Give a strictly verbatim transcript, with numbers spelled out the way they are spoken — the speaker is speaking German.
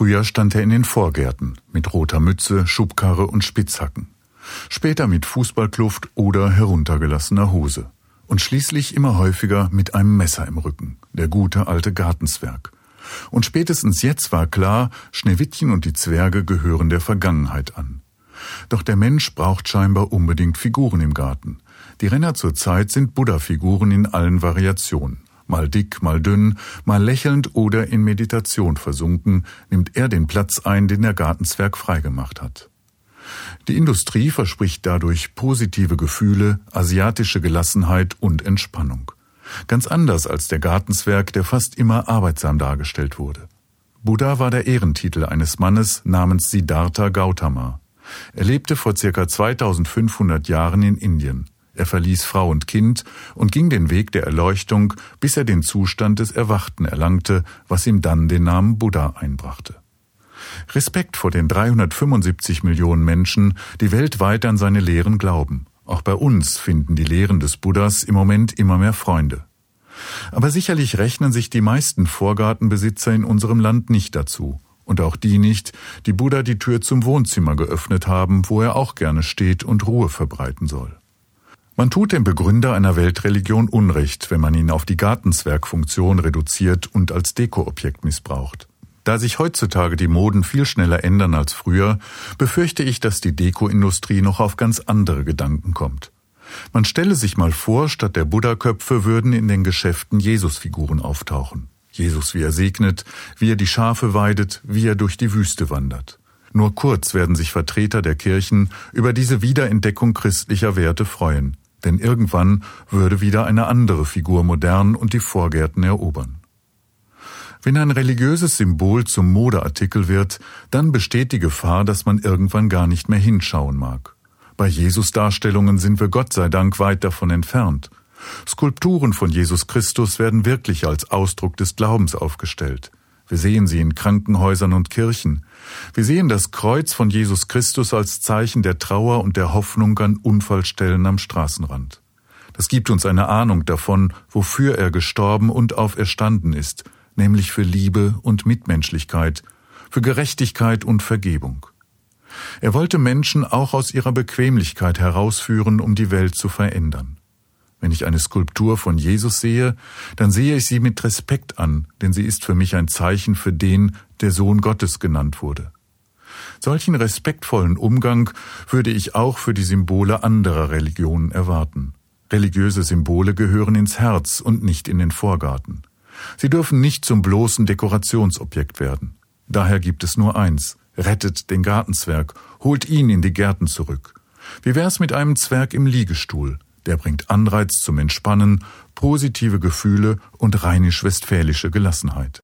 Früher stand er in den Vorgärten mit roter Mütze, Schubkarre und Spitzhacken. Später mit Fußballkluft oder heruntergelassener Hose. Und schließlich immer häufiger mit einem Messer im Rücken, der gute alte Gartenzwerg. Und spätestens jetzt war klar, Schneewittchen und die Zwerge gehören der Vergangenheit an. Doch der Mensch braucht scheinbar unbedingt Figuren im Garten. Die Renner zur Zeit sind Buddha-Figuren in allen Variationen. Mal dick, mal dünn, mal lächelnd oder in Meditation versunken, nimmt er den Platz ein, den der Gartenzwerg freigemacht hat. Die Industrie verspricht dadurch positive Gefühle, asiatische Gelassenheit und Entspannung. Ganz anders als der Gartenzwerg, der fast immer arbeitsam dargestellt wurde. Buddha war der Ehrentitel eines Mannes namens Siddhartha Gautama. Er lebte vor circa zweitausendfünfhundert Jahren in Indien. Er verließ Frau und Kind und ging den Weg der Erleuchtung, bis er den Zustand des Erwachten erlangte, was ihm dann den Namen Buddha einbrachte. Respekt vor den dreihundertfünfundsiebzig Millionen Menschen, die weltweit an seine Lehren glauben. Auch bei uns finden die Lehren des Buddhas im Moment immer mehr Freunde. Aber sicherlich rechnen sich die meisten Vorgartenbesitzer in unserem Land nicht dazu. Und auch die nicht, die Buddha die Tür zum Wohnzimmer geöffnet haben, wo er auch gerne steht und Ruhe verbreiten soll. Man tut dem Begründer einer Weltreligion Unrecht, wenn man ihn auf die Gartenzwergfunktion reduziert und als Dekoobjekt missbraucht. Da sich heutzutage die Moden viel schneller ändern als früher, befürchte ich, dass die Dekoindustrie noch auf ganz andere Gedanken kommt. Man stelle sich mal vor, statt der Buddha-Köpfe würden in den Geschäften Jesusfiguren auftauchen. Jesus, wie er segnet, wie er die Schafe weidet, wie er durch die Wüste wandert. Nur kurz werden sich Vertreter der Kirchen über diese Wiederentdeckung christlicher Werte freuen. Denn irgendwann würde wieder eine andere Figur modern und die Vorgärten erobern. Wenn ein religiöses Symbol zum Modeartikel wird, dann besteht die Gefahr, dass man irgendwann gar nicht mehr hinschauen mag. Bei Jesus-Darstellungen sind wir Gott sei Dank weit davon entfernt. Skulpturen von Jesus Christus werden wirklich als Ausdruck des Glaubens aufgestellt. Wir sehen sie in Krankenhäusern und Kirchen. Wir sehen das Kreuz von Jesus Christus als Zeichen der Trauer und der Hoffnung an Unfallstellen am Straßenrand. Das gibt uns eine Ahnung davon, wofür er gestorben und auferstanden ist, nämlich für Liebe und Mitmenschlichkeit, für Gerechtigkeit und Vergebung. Er wollte Menschen auch aus ihrer Bequemlichkeit herausführen, um die Welt zu verändern. Wenn ich eine Skulptur von Jesus sehe, dann sehe ich sie mit Respekt an, denn sie ist für mich ein Zeichen für den, der Sohn Gottes genannt wurde. Solchen respektvollen Umgang würde ich auch für die Symbole anderer Religionen erwarten. Religiöse Symbole gehören ins Herz und nicht in den Vorgarten. Sie dürfen nicht zum bloßen Dekorationsobjekt werden. Daher gibt es nur eins: Rettet den Gartenzwerg, holt ihn in die Gärten zurück. Wie wär's mit einem Zwerg im Liegestuhl? Der bringt Anreiz zum Entspannen, positive Gefühle und rheinisch-westfälische Gelassenheit.